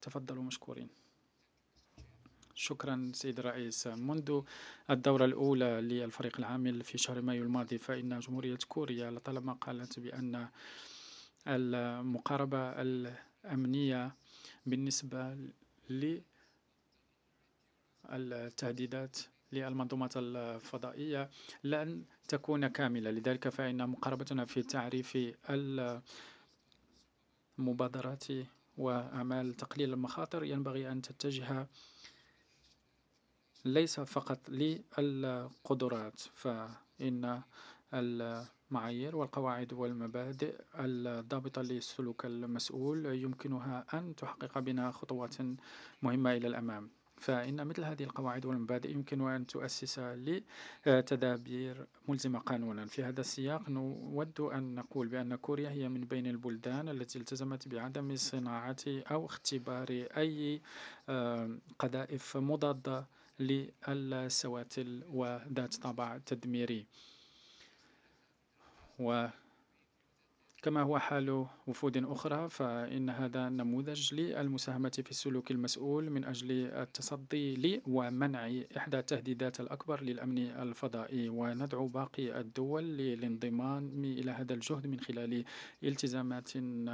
تفضلوا مشكورين. شكرا سيد الرئيس. منذ الدورة الأولى للفريق العامل في شهر مايو الماضي، فإن جمهورية كوريا لطالما قالت بأن المقاربة الأمنية بالنسبة للتهديدات للمنظومات الفضائية لن تكون كاملة. لذلك فإن مقاربتنا في تعريف المبادرات وأعمال تقليل المخاطر ينبغي أن تتجه ليس فقط للقدرات، فإن المعايير والقواعد والمبادئ الضابطة للسلوك المسؤول يمكنها أن تحقق بنا خطوات مهمة إلى الأمام. فإن مثل هذه القواعد والمبادئ يمكن أن تؤسس لتدابير ملزمة قانونا. في هذا السياق نود أن نقول بأن كوريا هي من بين البلدان التي التزمت بعدم صناعة أو اختبار أي قذائف مضادة للسواتل وذات طابع تدميري. وكما هو حال وفود أخرى، فإن هذا نموذج للمساهمة في السلوك المسؤول من أجل التصدي ومنع إحدى التهديدات الأكبر للأمن الفضائي. وندعو باقي الدول للانضمام إلى هذا الجهد من خلال التزامات